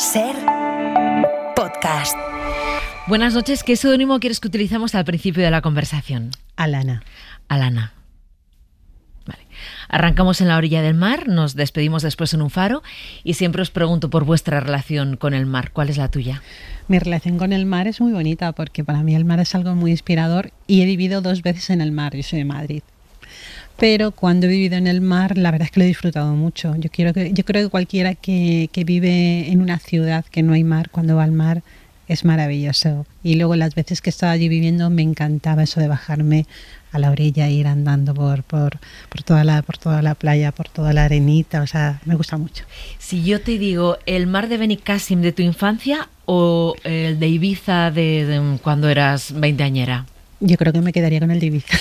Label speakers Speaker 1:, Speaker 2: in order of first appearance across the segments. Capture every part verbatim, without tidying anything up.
Speaker 1: Ser podcast.
Speaker 2: Buenas noches. ¿Qué seudónimo quieres que utilicemos al principio de la conversación?
Speaker 3: Alana.
Speaker 2: Alana. Vale. Arrancamos en la orilla del mar, nos despedimos después en un faro y siempre os pregunto por vuestra relación con el mar. ¿Cuál es la tuya?
Speaker 3: Mi relación con el mar es muy bonita porque para mí el mar es algo muy inspirador y he vivido dos veces en el mar. Yo soy de Madrid. Pero cuando he vivido en el mar, la verdad es que lo he disfrutado mucho. Yo, quiero que, yo creo que cualquiera que, que vive en una ciudad que no hay mar, cuando va al mar, es maravilloso. Y luego las veces que estaba allí viviendo me encantaba eso de bajarme a la orilla e ir andando por, por, por, toda la, por toda la playa, por toda la arenita. O sea, me gusta mucho.
Speaker 2: Si yo te digo el mar de Benicàssim de tu infancia o el de Ibiza de, de cuando eras veinteañera.
Speaker 3: Yo creo que me quedaría con el de Ibiza.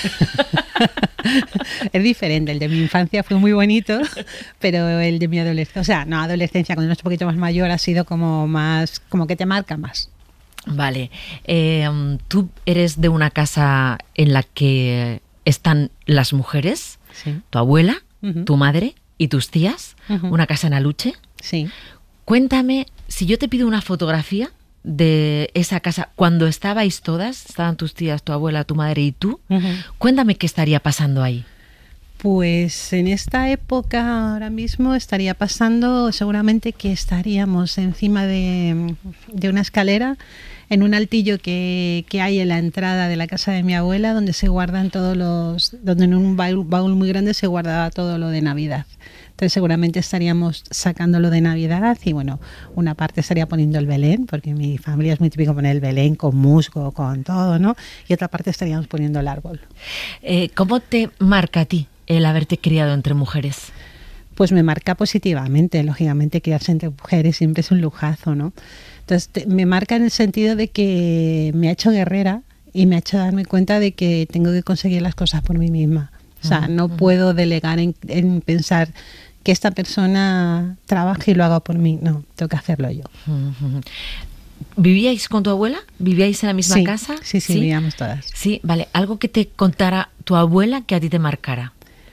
Speaker 3: Es diferente, el de mi infancia fue muy bonito, pero el de mi adolescencia, o sea, no, adolescencia, cuando uno es un poquito más mayor, ha sido como más, como que te marca más.
Speaker 2: Vale, eh, tú eres de una casa en la que están las mujeres,
Speaker 3: Sí.
Speaker 2: tu abuela,
Speaker 3: Uh-huh.
Speaker 2: tu madre y tus tías,
Speaker 3: Uh-huh.
Speaker 2: una casa en Aluche.
Speaker 3: Sí.
Speaker 2: Cuéntame, si yo te pido una fotografía de esa casa, cuando estabais todas, estaban tus tías, tu abuela, tu madre y tú,
Speaker 3: Uh-huh.
Speaker 2: cuéntame qué estaría pasando ahí.
Speaker 3: Pues en esta época ahora mismo estaría pasando seguramente que estaríamos encima de, de una escalera en un altillo que, que hay en la entrada de la casa de mi abuela, donde se guardan todos los, donde en un baúl, baúl muy grande se guardaba todo lo de Navidad. Entonces seguramente estaríamos sacándolo de Navidad y bueno, una parte estaría poniendo el Belén, porque mi familia es muy típico poner el Belén con musgo, con todo, ¿no? Y otra parte estaríamos poniendo el árbol.
Speaker 2: Eh, ¿Cómo te marca a ti el haberte criado entre mujeres?
Speaker 3: Pues me marca positivamente, lógicamente criarse entre mujeres siempre es un lujazo, ¿no? Entonces te, me marca en el sentido de que me ha hecho guerrera y me ha hecho darme cuenta de que tengo que conseguir las cosas por mí misma. O sea, no puedo delegar en, en pensar que esta persona trabaje y lo haga por mí. No, tengo que hacerlo yo.
Speaker 2: ¿Vivíais con tu abuela? ¿Vivíais en la misma
Speaker 3: Sí,
Speaker 2: casa?
Speaker 3: sí, sí, vivíamos todas.
Speaker 2: Sí, vale. Algo que te contara tu abuela que a ti te marcara.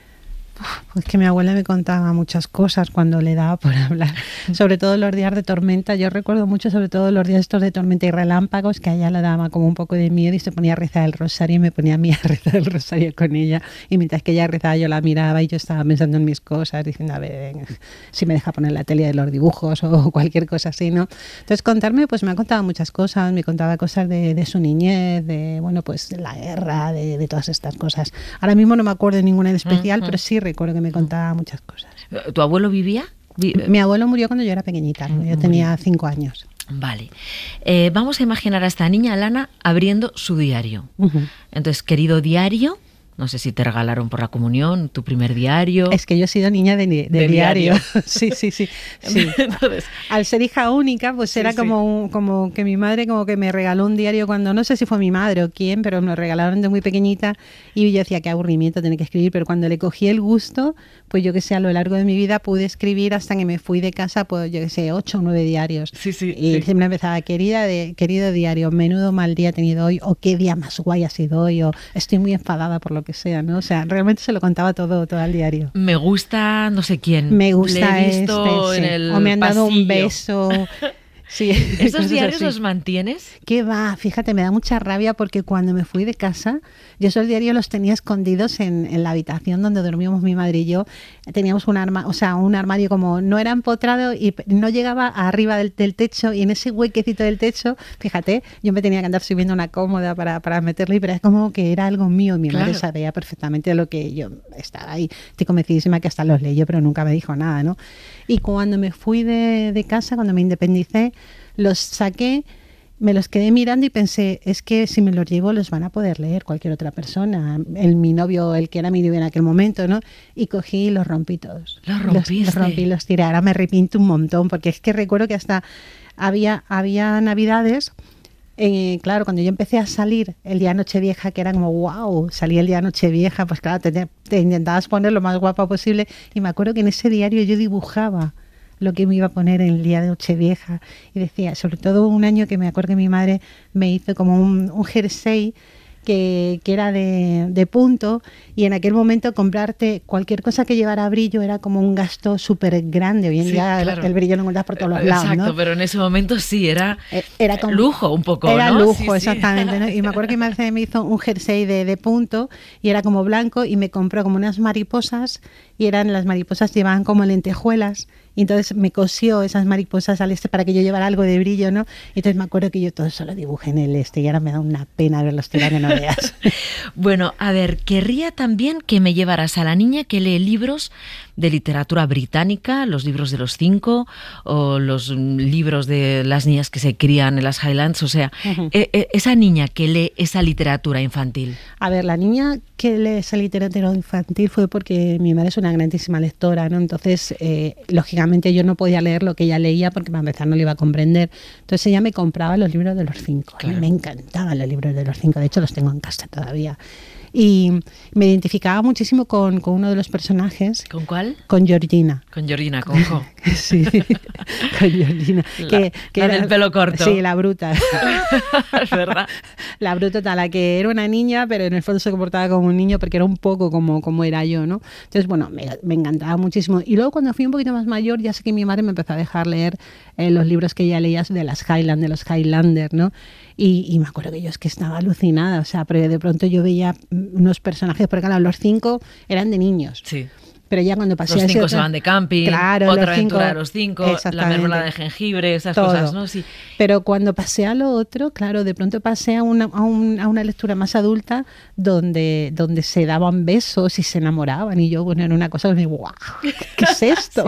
Speaker 3: Pues que mi abuela me contaba muchas cosas cuando le daba por hablar, sobre todo los días de tormenta. Yo recuerdo mucho sobre todo los días estos de tormenta y relámpagos, que a ella le daba como un poco de miedo y se ponía a rezar el rosario y me ponía a mí a rezar el rosario con ella, y mientras que ella rezaba yo la miraba y yo estaba pensando en mis cosas, diciendo a ver si me deja poner la tele de los dibujos o cualquier cosa así, ¿no? Entonces contarme, pues me ha contado muchas cosas, me contaba cosas de, de su niñez, de bueno, pues de la guerra, de, de todas estas cosas. Ahora mismo no me acuerdo de ninguna en especial, uh-huh. pero sí recuerdo que me contaba muchas cosas.
Speaker 2: ¿Tu abuelo vivía? Vi-
Speaker 3: Mi abuelo murió cuando yo era pequeñita, ¿no? Yo tenía cinco años.
Speaker 2: Vale. Eh, vamos a imaginar a esta niña, Alana, abriendo su diario.
Speaker 3: Uh-huh.
Speaker 2: Entonces, querido diario, no sé si te regalaron por la comunión tu primer diario.
Speaker 3: Es que yo he sido niña de, de,
Speaker 2: De
Speaker 3: diario.
Speaker 2: diario.
Speaker 3: Sí, sí, sí. sí.
Speaker 2: Entonces,
Speaker 3: Al ser hija única, pues
Speaker 2: Sí,
Speaker 3: era
Speaker 2: sí.
Speaker 3: como, un- como que mi madre como que me regaló un diario cuando, no sé si fue mi madre o quién, pero me lo regalaron de muy pequeñita y yo decía, qué aburrimiento tener que escribir, pero cuando le cogí el gusto, pues yo que sé, a lo largo de mi vida pude escribir hasta que me fui de casa, pues yo que sé, ocho o nueve diarios.
Speaker 2: Sí, sí,
Speaker 3: Y
Speaker 2: sí.
Speaker 3: siempre empezaba, querida de, querido diario, menudo mal día he tenido hoy, o qué día más guay ha sido hoy, o estoy muy enfadada por lo que sea, ¿no? O sea, realmente se lo contaba todo, todo al diario.
Speaker 2: me gusta no sé quién.
Speaker 3: Me gusta
Speaker 2: Le he visto
Speaker 3: este,
Speaker 2: en
Speaker 3: sí.
Speaker 2: el
Speaker 3: O me han dado un
Speaker 2: pasillo.
Speaker 3: beso. Sí,
Speaker 2: ¿Esos
Speaker 3: cosas
Speaker 2: diarios
Speaker 3: así.
Speaker 2: los mantienes?
Speaker 3: ¿Qué va? Fíjate, me da mucha rabia porque cuando me fui de casa, yo esos diarios los tenía escondidos en, en la habitación donde dormíamos mi madre y yo. Teníamos un arma, o sea, un armario como no era empotrado y no llegaba arriba del, del techo, y en ese huequecito del techo, fíjate, yo me tenía que andar subiendo una cómoda para, para meterlo, y pero es como que era algo mío. Mi
Speaker 2: Claro.
Speaker 3: madre sabía perfectamente lo que yo estaba ahí. Estoy convencidísima que hasta los leyó, pero nunca me dijo nada, ¿no? Y cuando me fui de, de casa, cuando me independicé, los saqué, me los quedé mirando y pensé, es que si me los llevo los van a poder leer cualquier otra persona, el mi novio, el que era mi novio en aquel momento, ¿no? Y cogí y los rompí todos.
Speaker 2: ¿Los rompiste?
Speaker 3: Los, los rompí, los tiré. Ahora me arrepiento un montón, porque es que recuerdo que hasta había, había navidades, eh, claro, cuando yo empecé a salir el día de Nochevieja, que era como, wow, salí el día de Nochevieja, pues claro, te, te intentabas poner lo más guapa posible, y me acuerdo que en ese diario yo dibujaba lo que me iba a poner en el día de Nochevieja, y decía, sobre todo un año que me acuerdo que mi madre me hizo como un, un jersey que, que era de, de punto, y en aquel momento comprarte cualquier cosa que llevara brillo era como un gasto súper grande. Hoy en
Speaker 2: Sí,
Speaker 3: día
Speaker 2: claro.
Speaker 3: el, el brillo lo encuentras por todos los lados,
Speaker 2: Exacto,
Speaker 3: ¿no?
Speaker 2: pero en ese momento sí, era,
Speaker 3: Era como,
Speaker 2: lujo un poco,
Speaker 3: Era
Speaker 2: ¿no?
Speaker 3: lujo,
Speaker 2: Sí, sí.
Speaker 3: exactamente, ¿no? Y me acuerdo que mi madre me hizo un jersey de, de punto y era como blanco, y me compró como unas mariposas, y eran las mariposas llevaban como lentejuelas, y entonces me cosió esas mariposas al este para que yo llevara algo de brillo, ¿no? Y entonces me acuerdo que yo todo eso lo dibujé en el este, y ahora me da una pena verlos tirar, que no veas.
Speaker 2: Bueno, a ver, querría también que me llevaras a la niña que lee libros de literatura británica, los libros de los cinco, o los libros de las niñas que se crían en las Highlands, o sea,
Speaker 3: Uh-huh.
Speaker 2: e- e- esa niña que lee esa literatura infantil.
Speaker 3: A ver, la niña que lee esa literatura infantil fue porque mi madre es una grandísima lectora, ¿no? Entonces, eh, lógicamente yo no podía leer lo que ella leía porque para empezar no lo iba a comprender. Entonces ella me compraba los libros de los cinco.
Speaker 2: Claro.
Speaker 3: A mí me encantaban los libros de los cinco, de hecho los tengo en casa todavía. Y me identificaba muchísimo con, con uno de los personajes,
Speaker 2: ¿Con cuál?
Speaker 3: con Georgina.
Speaker 2: Con Georgina, con Jo.
Speaker 3: Sí, con Georgina.
Speaker 2: La-
Speaker 3: que, que
Speaker 2: la
Speaker 3: era-
Speaker 2: del pelo corto.
Speaker 3: Sí, la bruta.
Speaker 2: Es verdad.
Speaker 3: La bruta, la que era una niña, pero en el fondo se comportaba como un niño porque era un poco como, como era yo, ¿no? Entonces, bueno, me, me encantaba muchísimo. Y luego cuando fui un poquito más mayor, ya sé que mi madre me empezó a dejar leer eh, los libros que ella leía de las Highland, de los Highlander, ¿no? Y, y me acuerdo que yo es que estaba alucinada, o sea, pero de pronto yo veía unos personajes, porque claro, los cinco eran de niños.
Speaker 2: Sí.
Speaker 3: Pero ya cuando pasé
Speaker 2: Los
Speaker 3: a ese
Speaker 2: cinco
Speaker 3: otro-
Speaker 2: se van de camping,
Speaker 3: Claro,
Speaker 2: otra
Speaker 3: los
Speaker 2: aventura
Speaker 3: cinco-
Speaker 2: de los cinco, la
Speaker 3: exactamente.
Speaker 2: mermelada de jengibre, esas
Speaker 3: Todo.
Speaker 2: cosas, ¿no? Sí.
Speaker 3: Pero cuando pasé a lo otro, claro, de pronto pasé a una, a un- a una lectura más adulta donde, donde se daban besos y se enamoraban, y yo, bueno, era una cosa que me ¡guau! ¿Qué es esto?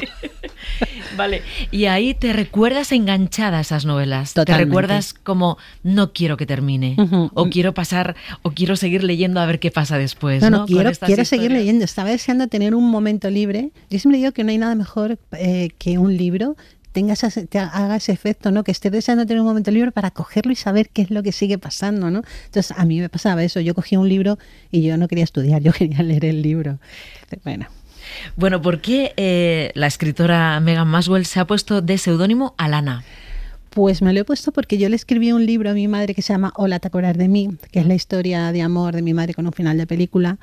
Speaker 2: Vale, y ahí te recuerdas enganchada a esas novelas.
Speaker 3: Totalmente.
Speaker 2: Te recuerdas como no quiero que termine,
Speaker 3: Ujú.
Speaker 2: o quiero pasar, o quiero seguir leyendo a ver qué pasa después.
Speaker 3: No,
Speaker 2: No,
Speaker 3: no,
Speaker 2: Con
Speaker 3: quiero,
Speaker 2: estas
Speaker 3: quiero seguir
Speaker 2: historias.
Speaker 3: leyendo. Estaba deseando tener un momento libre. Yo siempre digo que no hay nada mejor eh, que un libro tenga ese, te haga ese efecto, ¿no? Que estés deseando tener un momento libre para cogerlo y saber qué es lo que sigue pasando, ¿no? Entonces, a mí me pasaba eso. Yo cogía un libro y yo no quería estudiar, yo quería leer el libro. Entonces, bueno.
Speaker 2: Bueno, ¿por qué eh, la escritora Megan Maswell se ha puesto de seudónimo Alana?
Speaker 3: Pues me lo he puesto porque yo le escribí un libro a mi madre que se llama Hola, te acuerdas de mí, que es la historia de amor de mi madre con un final de película.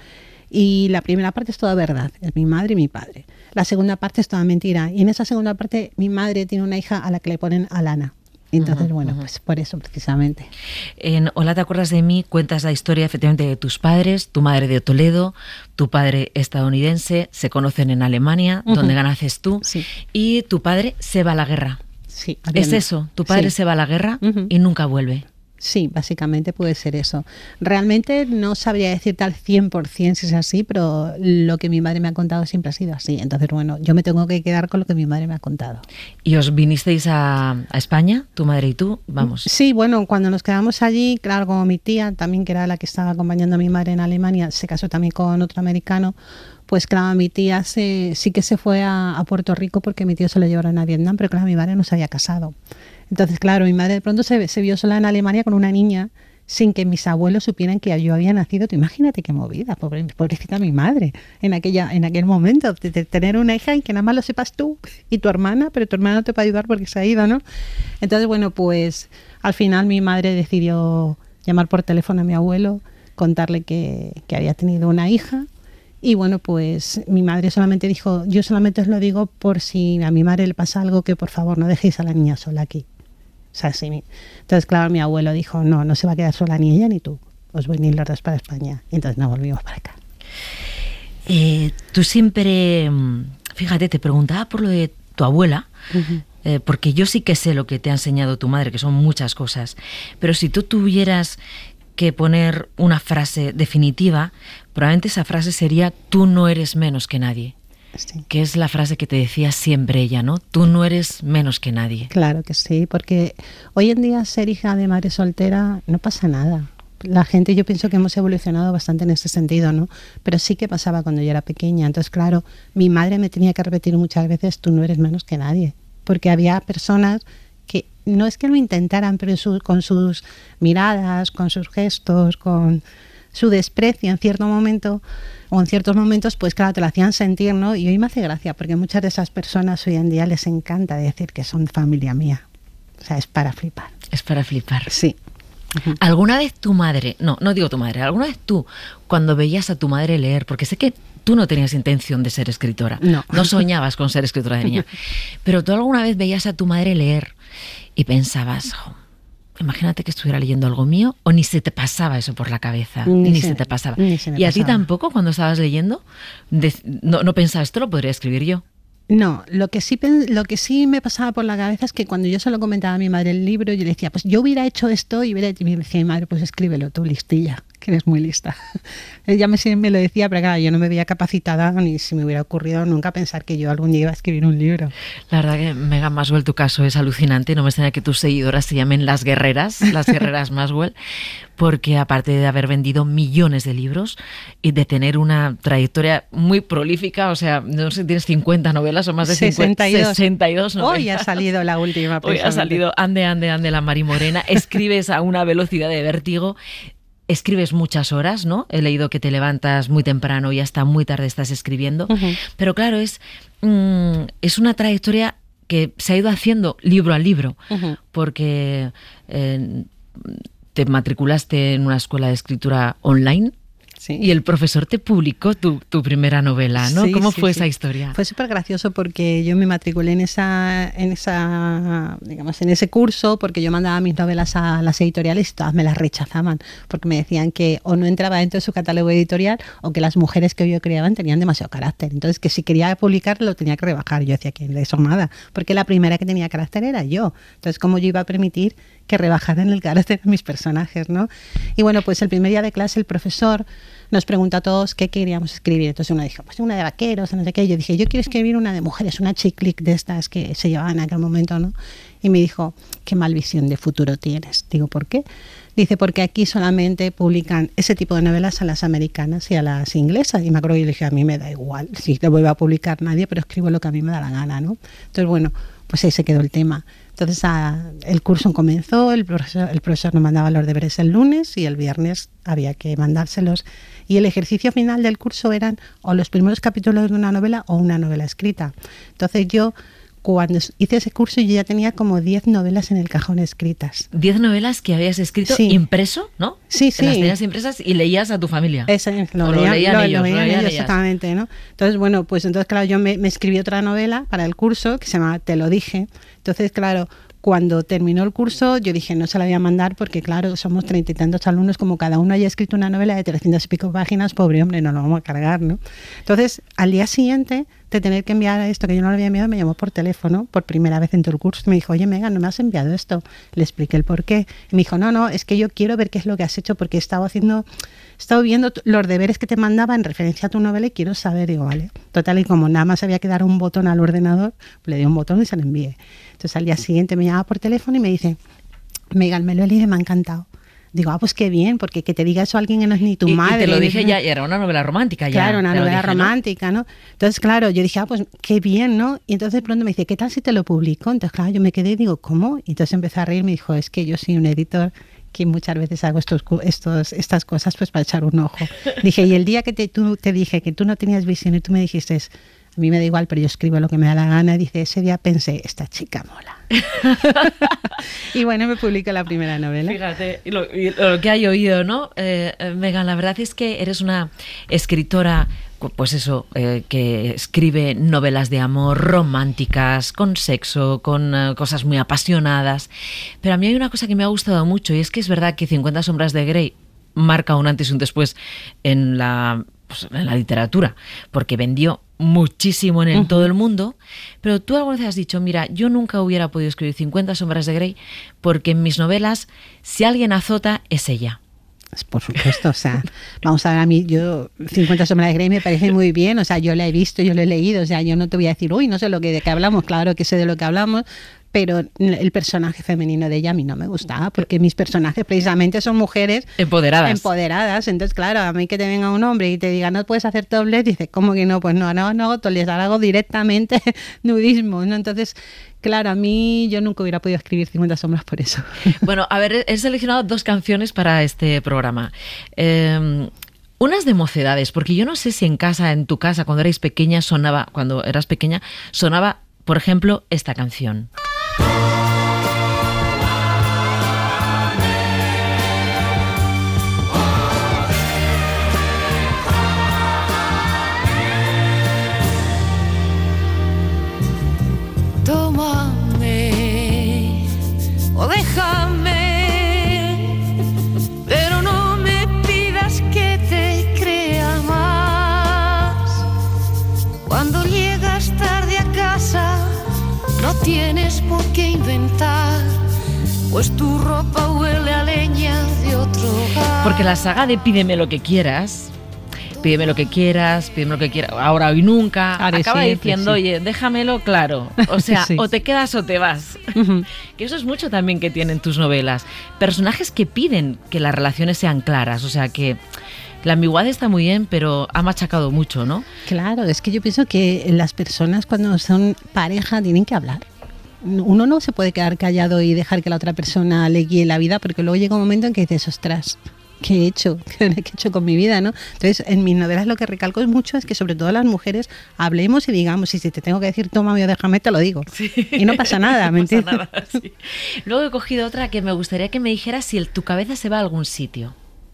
Speaker 3: Y la primera parte es toda verdad, es mi madre y mi padre. La segunda parte es toda mentira. Y en esa segunda parte mi madre tiene una hija a la que le ponen Alana. Entonces,
Speaker 2: Ujú,
Speaker 3: bueno,
Speaker 2: ujú.
Speaker 3: pues por eso precisamente.
Speaker 2: En Hola, ¿te acuerdas de mí? Cuentas la historia efectivamente de tus padres, tu madre de Toledo, tu padre estadounidense, se conocen en Alemania,
Speaker 3: Ujú.
Speaker 2: donde naces tú,
Speaker 3: Sí.
Speaker 2: y tu padre se va a la guerra.
Speaker 3: Sí,
Speaker 2: Es
Speaker 3: habiendo-
Speaker 2: eso, tu padre
Speaker 3: sí.
Speaker 2: se va a la guerra
Speaker 3: Ujú.
Speaker 2: y nunca vuelve.
Speaker 3: Sí, básicamente puede ser eso. Realmente no sabría decirte al cien por ciento si es así, pero lo que mi madre me ha contado siempre ha sido así. Entonces, bueno, yo me tengo que quedar con lo que mi madre me ha contado.
Speaker 2: ¿Y os vinisteis a, a España, tu madre y tú? Vamos.
Speaker 3: Sí, bueno, cuando nos quedamos allí, claro, como mi tía también, que era la que estaba acompañando a mi madre en Alemania, se casó también con otro americano, pues claro, mi tía se, sí que se fue a, a Puerto Rico porque mi tío se lo llevaron a Vietnam, pero claro, mi madre no se había casado. Entonces, claro, mi madre de pronto se, se vio sola en Alemania con una niña sin que mis abuelos supieran que yo había nacido. Tú imagínate qué movida, pobre, pobrecita mi madre, en aquella en aquel momento, de, de tener una hija y que nada más lo sepas tú y tu hermana, pero tu hermana no te puede ayudar porque se ha ido, ¿no? Entonces, bueno, pues al final mi madre decidió llamar por teléfono a mi abuelo, contarle que, que había tenido una hija. Y bueno, pues mi madre solamente dijo, yo solamente os lo digo por si a mi madre le pasa algo, que por favor no dejéis a la niña sola aquí. O sea, sí. mi- Entonces, claro, mi abuelo dijo, no, no se va a quedar sola ni ella ni tú. Os voy ni los dos para España. Y entonces nos volvimos para acá.
Speaker 2: Eh, tú siempre, mm, fíjate, te preguntaba por lo de tu abuela,
Speaker 3: Ujú.
Speaker 2: eh, porque yo sí que sé lo que te ha enseñado tu madre, que son muchas cosas, pero si tú tuvieras que poner una frase definitiva, probablemente esa frase sería tú no eres menos que nadie,
Speaker 3: Sí.
Speaker 2: que es la frase que te decía siempre ella, ¿no? Tú no eres menos que nadie.
Speaker 3: Claro que sí, porque hoy en día ser hija de madre soltera no pasa nada. La gente, yo pienso que hemos evolucionado bastante en ese sentido, ¿no? Pero sí que pasaba cuando yo era pequeña. Entonces, claro, mi madre me tenía que repetir muchas veces, tú no eres menos que nadie. Porque había personas que no es que lo intentaran, pero su- con sus miradas, con sus gestos, con su desprecio en cierto momento o en ciertos momentos, pues claro, te lo hacían sentir, ¿no? Y hoy me hace gracia porque muchas de esas personas hoy en día les encanta decir que son familia mía. O sea, es para flipar.
Speaker 2: Es para flipar.
Speaker 3: Sí. Uh-huh.
Speaker 2: ¿Alguna vez tu madre, no, no digo tu madre, alguna vez tú, cuando veías a tu madre leer, porque sé que tú no tenías intención de ser escritora,
Speaker 3: no,
Speaker 2: no soñabas con ser escritora de niña, pero tú alguna vez veías a tu madre leer y pensabas, oh, imagínate que estuviera leyendo algo mío, o ni se te pasaba eso por la cabeza, ni, ni se, se te pasaba.
Speaker 3: Ni se me
Speaker 2: ¿Y a
Speaker 3: pasaba.
Speaker 2: ti tampoco cuando estabas leyendo? De, no, no pensabas, esto lo podría escribir yo.
Speaker 3: No, lo que sí lo que sí me pasaba por la cabeza es que cuando yo se lo comentaba a mi madre el libro, yo le decía, pues yo hubiera hecho esto y, hubiera, y me decía mi madre, pues escríbelo tú, listilla, que eres muy lista. Ella me, me lo decía, pero claro, yo no me veía capacitada ni si me hubiera ocurrido nunca pensar que yo algún día iba a escribir un libro.
Speaker 2: La verdad que Megan Maswell, tu caso es alucinante. No me extraña que tus seguidoras se llamen las guerreras, las guerreras Maswell, porque aparte de haber vendido millones de libros y de tener una trayectoria muy prolífica, o sea, no sé si tienes cincuenta novelas o más de cincuenta, sesenta y dos novelas.
Speaker 3: Hoy ha salido la última.
Speaker 2: Hoy ha salido Ande, Ande, Ande, la Mari Morena. Escribes a una velocidad de vértigo. Escribes muchas horas, ¿no? He leído que te levantas muy temprano y hasta muy tarde estás escribiendo. Uh-huh. Pero claro, es, mm, es una trayectoria que se ha ido haciendo libro a libro, uh-huh. porque eh, te matriculaste en una escuela de escritura online. Sí. Y el profesor te publicó tu, tu primera novela, ¿no?
Speaker 3: Sí,
Speaker 2: ¿Cómo
Speaker 3: sí,
Speaker 2: fue
Speaker 3: sí.
Speaker 2: esa historia?
Speaker 3: Fue súper gracioso porque yo me matriculé en esa, en esa, digamos, en ese curso porque yo mandaba mis novelas a las editoriales y todas me las rechazaban porque me decían que o no entraba dentro de su catálogo editorial o que las mujeres que yo creaban tenían demasiado carácter. Entonces, que si quería publicar lo tenía que rebajar. Yo decía que de eso nada, porque la primera que tenía carácter era yo. Entonces, ¿cómo yo iba a permitir que rebajaran el carácter de mis personajes, ¿no? Y bueno, pues el primer día de clase el profesor nos preguntó a todos qué queríamos escribir. Entonces uno dijo, pues una de vaqueros, no sé qué. Yo dije, yo quiero escribir una de mujeres, una chick flick de estas que se llevaban en aquel momento, ¿no? Y me dijo, qué mal visión de futuro tienes. Digo, ¿por qué? Dice, porque aquí solamente publican ese tipo de novelas a las americanas y a las inglesas. Y me acuerdo que yo le dije, a mí me da igual, si no vuelve a publicar nadie, pero escribo lo que a mí me da la gana, ¿no? Entonces, bueno, pues ahí se quedó el tema. Entonces a, el curso comenzó, el profesor, el profesor nos mandaba los deberes el lunes y el viernes había que mandárselos. Y el ejercicio final del curso eran o los primeros capítulos de una novela o una novela escrita. Entonces yo, cuando hice ese curso, yo ya tenía como diez novelas en el cajón escritas.
Speaker 2: diez novelas que habías escrito sí. impreso, ¿no?
Speaker 3: Sí, sí.
Speaker 2: Las tenías impresas y leías a tu familia.
Speaker 3: Esa, lo,
Speaker 2: lo
Speaker 3: leían,
Speaker 2: leían
Speaker 3: lo,
Speaker 2: ellos.
Speaker 3: Lo leían
Speaker 2: lo leían
Speaker 3: ellos, exactamente, ¿no? Entonces, bueno, pues entonces, claro, yo me, me escribí otra novela para el curso que se llama Te lo dije. Entonces, claro, cuando terminó el curso, yo dije, no se la voy a mandar porque, claro, somos treinta y tantos alumnos, como cada uno haya escrito una novela de trescientas y pico páginas, pobre hombre, no lo vamos a cargar, ¿no? Entonces, al día siguiente de tener que enviar esto que yo no lo había enviado, me llamó por teléfono por primera vez en todo el curso y me dijo, oye, Megan, ¿no me has enviado esto? Le expliqué el por qué. Y me dijo, no, no, es que yo quiero ver qué es lo que has hecho porque he estado haciendo, he estado viendo los deberes que te mandaba en referencia a tu novela y quiero saber. Digo, vale. Total, y como nada más había que dar un botón al ordenador, le di un botón y se lo envié. Entonces al día siguiente me llama por teléfono y me dice, Megan, me lo he leído y me ha encantado. Digo, ah, pues qué bien, porque que te diga eso a alguien que no es ni tu
Speaker 2: y,
Speaker 3: madre.
Speaker 2: Y te lo dije ya, y era una novela romántica ya.
Speaker 3: Claro, una novela
Speaker 2: dije,
Speaker 3: romántica, ¿no? ¿no? Entonces, claro, yo dije, ah, pues qué bien, ¿no? Y entonces de pronto me dice, ¿qué tal si te lo publico? Entonces, claro, yo me quedé y digo, ¿cómo? Y entonces empecé a reír y me dijo, es que yo soy un editor que muchas veces hago estos, estos, estas cosas pues para echar un ojo. Dije, y el día que te, tú, te dije que tú no tenías visión y tú me dijiste, a mí me da igual, pero yo escribo lo que me da la gana, dice, ese día pensé, esta chica mola. Y bueno, me publicó la primera novela.
Speaker 2: Fíjate, lo, lo que hay oído, ¿no? Eh, Megan, la verdad es que eres una escritora, pues eso, eh, que escribe novelas de amor románticas, con sexo, con uh, cosas muy apasionadas. Pero a mí hay una cosa que me ha gustado mucho y es que es verdad que cincuenta sombras de Grey marca un antes y un después en la, pues, en la literatura, porque vendió muchísimo en el, uh-huh. todo el mundo, pero tú alguna vez has dicho, mira, yo nunca hubiera podido escribir cincuenta sombras de Grey porque en mis novelas, si alguien azota, es ella.
Speaker 3: Por supuesto, o sea, vamos a ver, a mí, yo, cincuenta sombras de Grey me parece muy bien, o sea, yo la he visto, yo lo he leído, o sea, yo no te voy a decir, uy, no sé lo que, de qué hablamos, claro que sé de lo que hablamos, pero el personaje femenino de ella a mí no me gustaba, porque mis personajes precisamente son mujeres
Speaker 2: empoderadas.
Speaker 3: Empoderadas. Entonces, claro, a mí que te venga un hombre y te diga, no puedes hacer topless, dices, ¿cómo que no? Pues no, no, no hago topless, ahora hago directamente nudismo, ¿no? Entonces, claro, a mí yo nunca hubiera podido escribir cincuenta sombras por eso.
Speaker 2: Bueno, a ver, he seleccionado dos canciones para este programa. Eh, unas de mocedades, porque yo no sé si en casa, en tu casa, cuando erais pequeña, sonaba, cuando eras pequeña, sonaba, por ejemplo, esta canción.
Speaker 4: tienes por qué inventar, pues tu ropa huele a leña de otro hogar.
Speaker 2: Porque la saga de Pídeme lo que quieras, pídeme lo que quieras, pídeme lo que quieras, ahora, hoy, nunca,
Speaker 3: Ahora
Speaker 2: acaba
Speaker 3: siempre,
Speaker 2: diciendo,
Speaker 3: sí.
Speaker 2: oye, déjamelo claro. O sea,
Speaker 3: Sí.
Speaker 2: o te quedas o te vas.
Speaker 3: Ujú.
Speaker 2: Que eso es mucho también que tienen tus novelas. Personajes que piden que las relaciones sean claras, o sea, que la ambigüedad está muy bien, pero ha machacado mucho, ¿no?
Speaker 3: Claro, es que yo pienso que las personas cuando son pareja tienen que hablar. Uno no se puede quedar callado y dejar que la otra persona le guíe la vida, porque luego llega un momento en que dices, ostras, ¿qué he hecho? ¿Qué he hecho con mi vida? ¿no? Entonces, en mis novelas lo que recalco mucho es que sobre todo las mujeres hablemos y digamos, y si te tengo que decir, tómame o déjame, te lo digo.
Speaker 2: Sí.
Speaker 3: Y no pasa nada,
Speaker 2: No
Speaker 3: ¿me
Speaker 2: pasa
Speaker 3: entiendes?
Speaker 2: nada, sí. Luego he cogido otra que me gustaría que me dijeras si el- tu cabeza se va a algún sitio.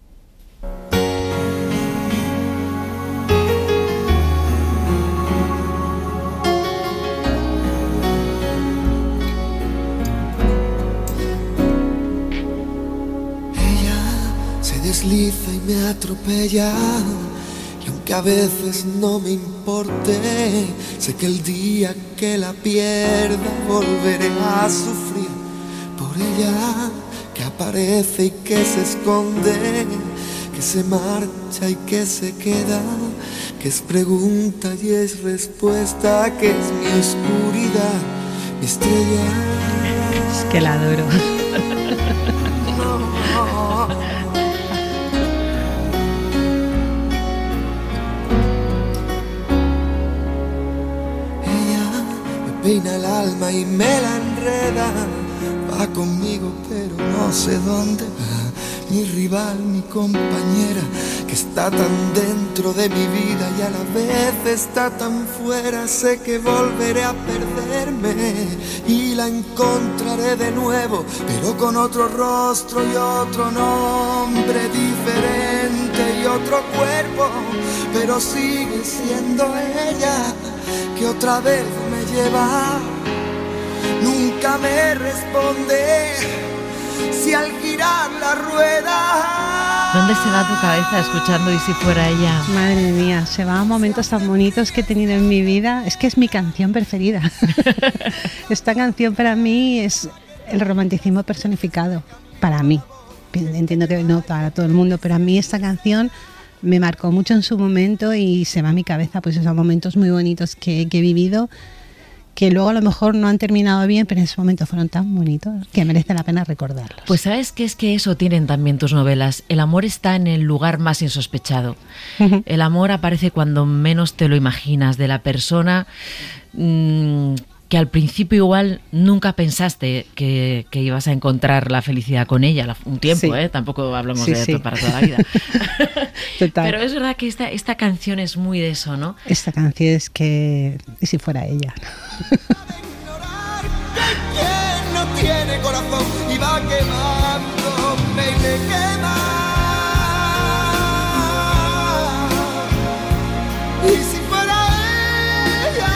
Speaker 5: Se desliza y me atropella, y aunque a veces no me importe, sé que el día que la pierda volveré a sufrir por ella, que aparece y que se esconde, que se marcha y que se queda, que es pregunta y es respuesta, que es mi oscuridad, mi estrella.
Speaker 3: Es que la adoro.
Speaker 5: Peina el alma y me la enreda, va conmigo pero no sé dónde va, mi rival, mi compañera, que está tan dentro de mi vida y a la vez está tan fuera. Sé que volveré a perderme y la encontraré de nuevo, pero con otro rostro y otro nombre diferente y otro cuerpo, pero sigue siendo ella, que otra vez me lleva. Nunca me responde si al girar la rueda.
Speaker 2: ¿Dónde se va tu cabeza escuchando Y si fuera ella?
Speaker 3: Madre mía, se va a momentos tan bonitos que he tenido en mi vida. Es que es mi canción preferida. Esta canción para mí es el romanticismo personificado. Para mí. Entiendo que no para todo el mundo, pero a mí esta canción me marcó mucho en su momento y se va a mi cabeza, pues esos momentos muy bonitos que, que he vivido, que luego a lo mejor no han terminado bien, pero en ese momento fueron tan bonitos que merece la pena recordarlos.
Speaker 2: Pues sabes que es que eso tienen también tus novelas. El amor está en el lugar más insospechado.
Speaker 3: Ujú.
Speaker 2: El amor aparece cuando menos te lo imaginas, de la persona mmm, que al principio igual nunca pensaste que, que ibas a encontrar la felicidad con ella, la- un tiempo,
Speaker 3: Sí.
Speaker 2: ¿eh? Tampoco hablamos
Speaker 3: Sí,
Speaker 2: de
Speaker 3: sí.
Speaker 2: esto para toda la vida.
Speaker 3: Total.
Speaker 2: Pero es verdad que esta, esta canción es muy de eso, ¿no?
Speaker 3: Esta canción es que... ¿Y si fuera ella?
Speaker 5: Ignorar que quien no tiene corazón y va quemándome y me quema. Y si fuera ella,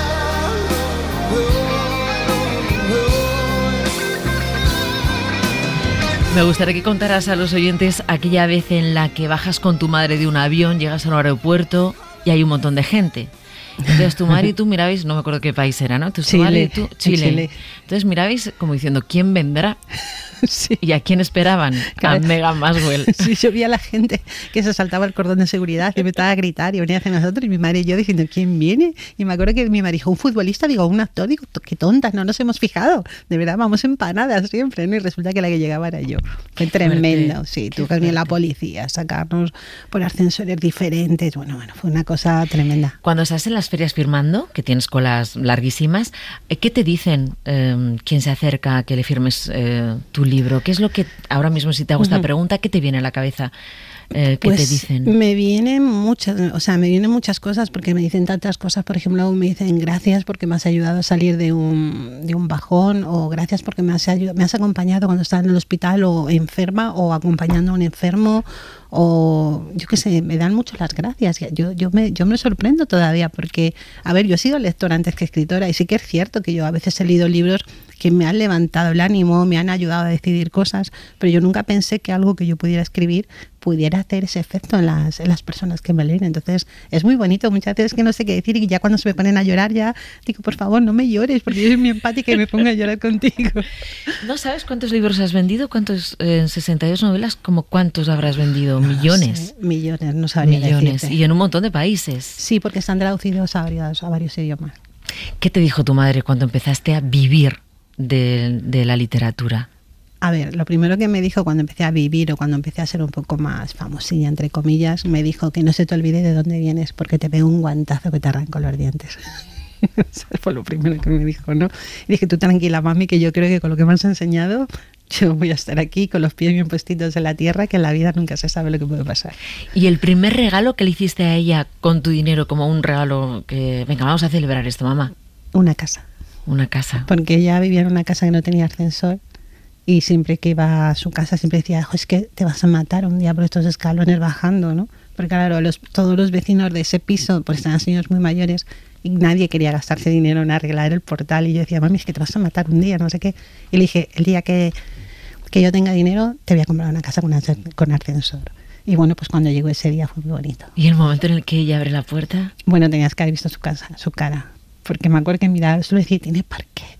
Speaker 2: Me gustaría que contaras a los oyentes aquella vez en la que bajas con tu madre de un avión, llegas a un aeropuerto y hay un montón de gente. Entonces tu madre y tú mirabais, no me acuerdo qué país era, ¿no? Entonces, tu
Speaker 3: Chile,
Speaker 2: madre y tú,
Speaker 3: en
Speaker 2: Chile.
Speaker 3: Chile.
Speaker 2: Entonces mirabais como diciendo, ¿quién vendrá?
Speaker 3: Sí.
Speaker 2: ¿Y a quién esperaban? A
Speaker 3: Cada vez-
Speaker 2: Meghan Maxwell.
Speaker 3: Sí, yo vi a la gente que se saltaba el cordón de seguridad, que me estaba a gritar y venía hacia nosotros, y mi madre y yo diciendo, ¿quién viene? Y me acuerdo que mi madre dijo, un futbolista, digo, un actor, digo, qué tontas, no nos hemos fijado, de verdad, vamos empanadas siempre, ¿no? Y resulta que la que llegaba era yo. Fue tremendo,
Speaker 2: fuerte,
Speaker 3: sí,
Speaker 2: qué
Speaker 3: tuvo que venir la
Speaker 2: fuerte.
Speaker 3: policía a sacarnos por ascensores diferentes, bueno, bueno, fue una cosa tremenda.
Speaker 2: Cuando estás en las ferias firmando, que tienes colas larguísimas, eh, ¿qué te dicen eh, quién se acerca a que le firmes eh, tu libro? ¿Qué es lo que, ahora mismo si te hago esta
Speaker 3: Ujú.
Speaker 2: pregunta, qué te viene a la cabeza? Eh, ¿Qué te
Speaker 3: Pues
Speaker 2: dicen?
Speaker 3: me vienen muchas, o sea, me vienen muchas cosas porque me dicen tantas cosas. Por ejemplo, me dicen gracias porque me has ayudado a salir de un, de un bajón, o gracias porque me has, ayud- me has acompañado cuando estaba en el hospital o enferma, o acompañando a un enfermo, o yo qué sé, me dan mucho las gracias. Yo, yo, me, yo me sorprendo todavía porque, a ver, yo he sido lectora antes que escritora y sí que es cierto que yo a veces he leído libros que me han levantado el ánimo, me han ayudado a decidir cosas, pero yo nunca pensé que algo que yo pudiera escribir pudiera hacer ese efecto en las, en las personas que me leen. Entonces es muy bonito, muchas veces que no sé qué decir y ya cuando se me ponen a llorar ya digo, por favor, no me llores, porque yo soy muy empática y me pongo a llorar contigo.
Speaker 2: ¿No sabes cuántos libros has vendido? ¿Cuántos, en sesenta y dos novelas, como cuántos habrás vendido? No ¿Millones?
Speaker 3: Sé, millones, no sabría
Speaker 2: Millones,
Speaker 3: decirte.
Speaker 2: y en un montón de países.
Speaker 3: Sí, porque están traducidos a varios, a varios idiomas.
Speaker 2: ¿Qué te dijo tu madre cuando empezaste a vivir de, de la literatura?
Speaker 3: A ver, lo primero que me dijo cuando empecé a vivir o cuando empecé a ser un poco más famosilla, entre comillas, me dijo que no se te olvide de dónde vienes porque te pego un guantazo que te arranco los dientes. Eso fue lo primero que me dijo, ¿no? Y dije, tú tranquila, mami, que yo creo que con lo que me has enseñado yo voy a estar aquí con los pies bien puestitos en la tierra, que en la vida nunca se sabe lo que puede pasar.
Speaker 2: ¿Y el primer regalo que le hiciste a ella con tu dinero, como un regalo que, venga, vamos a celebrar esto, mamá?
Speaker 3: Una casa.
Speaker 2: Una casa.
Speaker 3: Porque ella vivía en una casa que no tenía ascensor. Y siempre que iba a su casa siempre decía, es que te vas a matar un día por estos escalones bajando, ¿no? Porque claro, los, todos los vecinos de ese piso, pues eran señores muy mayores y nadie quería gastarse dinero en arreglar el portal. Y yo decía, mami, es que te vas a matar un día, no sé qué. Y le dije, el día que, que yo tenga dinero, te voy a comprar una casa con, con ascensor. Y bueno, pues cuando llegó ese día fue muy bonito.
Speaker 2: ¿Y el momento en el que ella abre la puerta?
Speaker 3: Bueno, tenías que haber visto su casa, su cara. Porque me acuerdo que miraba, solo decía, tiene parquet.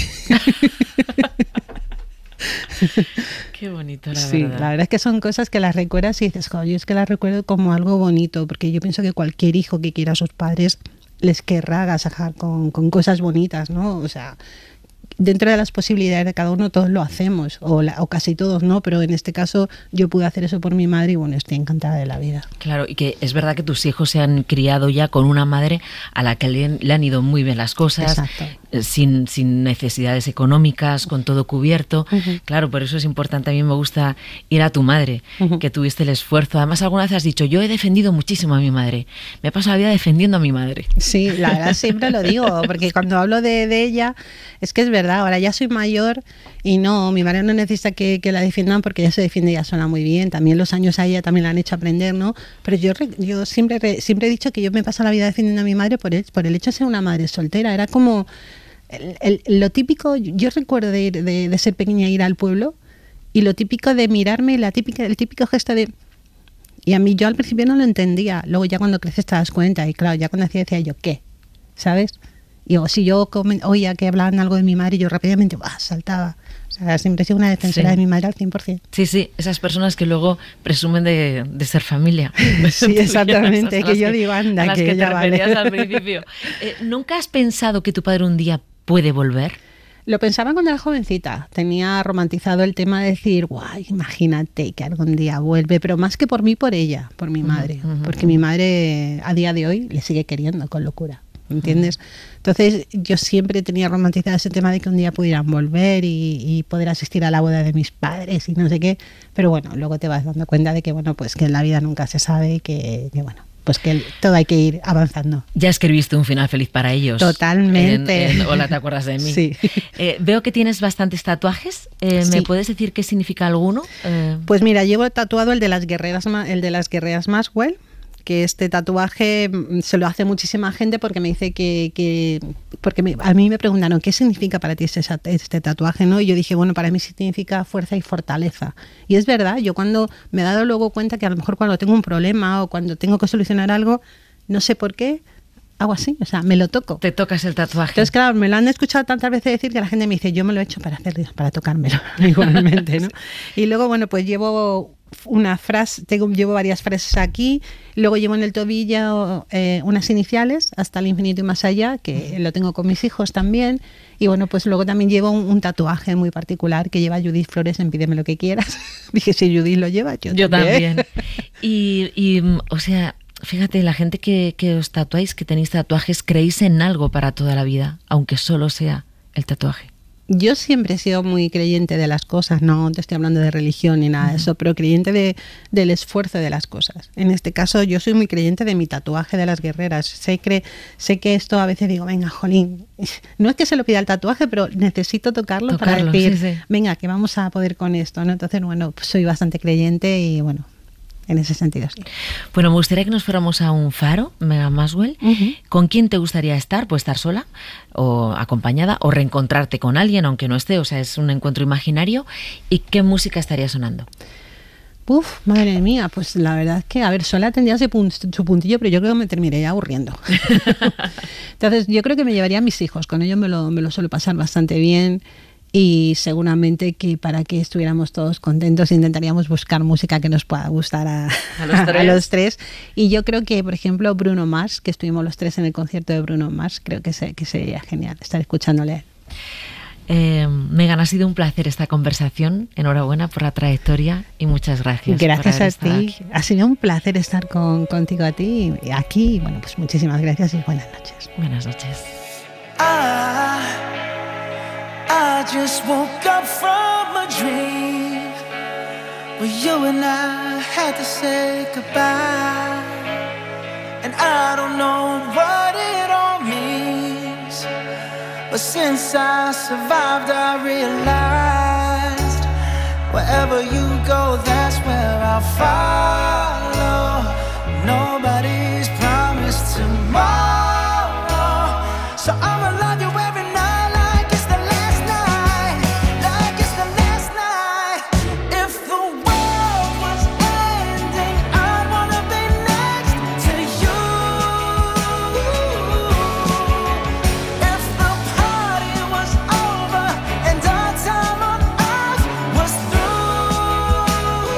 Speaker 2: Qué bonito, la
Speaker 3: sí,
Speaker 2: verdad.
Speaker 3: La verdad es que son cosas que las recuerdas y dices, joder, yo es que las recuerdo como algo bonito, porque yo pienso que cualquier hijo que quiera a sus padres les querrá agasajar con, con cosas bonitas, ¿no? O sea, dentro de las posibilidades de cada uno todos lo hacemos, o, la, o casi todos, ¿no? Pero en este caso yo pude hacer eso por mi madre y bueno, estoy encantada de la vida.
Speaker 2: Claro, y que es verdad que tus hijos se han criado ya con una madre a la que le, le han ido muy bien las cosas, sin, sin necesidades económicas, con todo cubierto. Uh-huh. Claro, por eso es importante, a mí me gusta ir a tu madre, uh-huh. que tuviste el esfuerzo. Además, alguna vez has dicho, yo he defendido muchísimo a mi madre, me he pasado la vida defendiendo a mi madre.
Speaker 3: Sí, la verdad siempre lo digo, porque cuando hablo de, de ella, es que es verdad. Ahora ya soy mayor y no, mi madre no necesita que, que la defiendan porque ella se defiende ya sola muy bien. También los años a ella también la han hecho aprender, ¿no? Pero yo, yo siempre, siempre he dicho que yo me paso la vida defendiendo a mi madre por el, por el hecho de ser una madre soltera. Era como el, el, lo típico, yo recuerdo de, ir, de, de ser pequeña ir al pueblo y lo típico de mirarme, la típica, el típico gesto de... Y a mí yo al principio no lo entendía, luego ya cuando creces te das cuenta y claro, ya cuando hacía decía yo, ¿qué? ¿Sabes? Y o si yo oía que hablaban algo de mi madre, yo rápidamente ¡bah! Saltaba. O sea, siempre he sido una defensora sí. de mi madre al cien por ciento.
Speaker 2: Sí, sí, esas personas que luego presumen de, de ser familia.
Speaker 3: Sí, exactamente, que yo digo, anda,
Speaker 2: a las
Speaker 3: que,
Speaker 2: que
Speaker 3: ya
Speaker 2: te
Speaker 3: vale.
Speaker 2: referías al principio. Eh, ¿Nunca has pensado que tu padre un día puede volver?
Speaker 3: Lo pensaba cuando era jovencita. Tenía romantizado el tema de decir, guay, imagínate que algún día vuelve, pero más que por mí, por ella, por mi madre. Uh-huh, uh-huh. Porque mi madre a día de hoy le sigue queriendo con locura. ¿Entiendes? Entonces yo siempre tenía romantizado ese tema de que un día pudieran volver y, y poder asistir a la boda de mis padres y no sé qué, pero bueno, luego te vas dando cuenta de que bueno, pues que en la vida nunca se sabe y que, que bueno, pues que todo hay que ir avanzando.
Speaker 2: Ya escribiste un final feliz para ellos.
Speaker 3: Totalmente.
Speaker 2: En, en Hola, ¿te acuerdas de mí?
Speaker 3: Sí.
Speaker 2: Eh, veo que tienes bastantes tatuajes. Eh, ¿Me sí. puedes decir qué significa alguno? Eh...
Speaker 3: Pues mira, llevo tatuado el de las guerreras, el de las guerreras Maxwell, que este tatuaje se lo hace muchísima gente porque me dice que, que porque me, a mí me preguntaron ¿qué significa para ti este, este tatuaje? ¿No? Y yo dije, bueno, para mí significa fuerza y fortaleza. Y es verdad, yo cuando me he dado luego cuenta que a lo mejor cuando tengo un problema o cuando tengo que solucionar algo, no sé por qué, hago así, o sea, me lo toco.
Speaker 2: Te tocas el tatuaje.
Speaker 3: Entonces, claro, me lo han escuchado tantas veces decir que la gente me dice, yo me lo he hecho para hacerlo, para tocármelo, igualmente, ¿no? Y luego, bueno, pues llevo una frase, tengo, llevo varias frases aquí, luego llevo en el tobillo eh, unas iniciales, hasta el infinito y más allá, que lo tengo con mis hijos también, y bueno, pues luego también llevo un, un tatuaje muy particular que lleva Judith Flores en Pídeme lo que quieras. Dije, si Judith lo lleva, yo,
Speaker 2: yo también.
Speaker 3: también.
Speaker 2: Y, y, o sea, fíjate, la gente que, que os tatuáis, que tenéis tatuajes, creéis en algo para toda la vida, aunque solo sea el tatuaje.
Speaker 3: Yo siempre he sido muy creyente de las cosas, no te estoy hablando de religión ni nada de eso, pero creyente de, del esfuerzo de las cosas. En este caso yo soy muy creyente de mi tatuaje de las guerreras. Sé que, sé que esto a veces digo, venga, jolín, no es que se lo pida el tatuaje, pero necesito tocarlo, tocarlo para decir, sí, sí. venga, que vamos a poder con esto, ¿no? Entonces, bueno, pues soy bastante creyente y bueno, en ese sentido sí.
Speaker 2: Bueno, me gustaría que nos fuéramos a un faro, Megan Maxwell. Uh-huh. ¿Con quién te gustaría estar? ¿Puedes estar sola o acompañada o reencontrarte con alguien aunque no esté? O sea, es un encuentro imaginario. ¿Y qué música estaría sonando?
Speaker 3: Uf, madre mía, pues la verdad es que, a ver, sola tendría su, punt- su puntillo, pero yo creo que me terminaría aburriendo. Entonces, yo creo que me llevaría a mis hijos, con ellos me lo, me lo suelo pasar bastante bien y seguramente que para que estuviéramos todos contentos intentaríamos buscar música que nos pueda gustar a,
Speaker 2: a, los, tres.
Speaker 3: a los tres. Y yo creo que, por ejemplo, Bruno Mars, que estuvimos los tres en el concierto de Bruno Mars, creo que, se, que sería genial estar escuchándole.
Speaker 2: Eh, Megan, ha sido un placer esta conversación. Enhorabuena por la trayectoria y muchas gracias.
Speaker 3: Gracias a ti.
Speaker 2: Aquí.
Speaker 3: Ha sido un placer estar con, contigo a ti y aquí. Bueno, pues muchísimas gracias y buenas noches.
Speaker 2: Buenas noches.
Speaker 5: I, I just woke up from a dream where you and I had to say goodbye, and I don't know what it all means. But since I survived, I realized wherever you go, that's where I'll follow. Nobody's promised tomorrow, so I'ma love you every night like it's the last night, like it's the last night. If the world was ending, I'd wanna be next to you. If the party was over and our time on earth was through,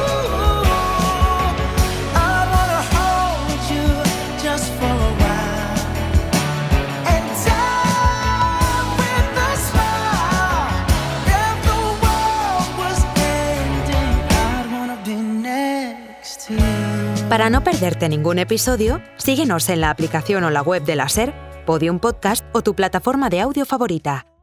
Speaker 5: I wanna hold you just for a while and die with a smile. If the world was ending, I'd wanna be next to you.
Speaker 1: Para no perderte ningún episodio, síguenos en la aplicación o la web de la SER, Podium Podcast o tu plataforma de audio favorita.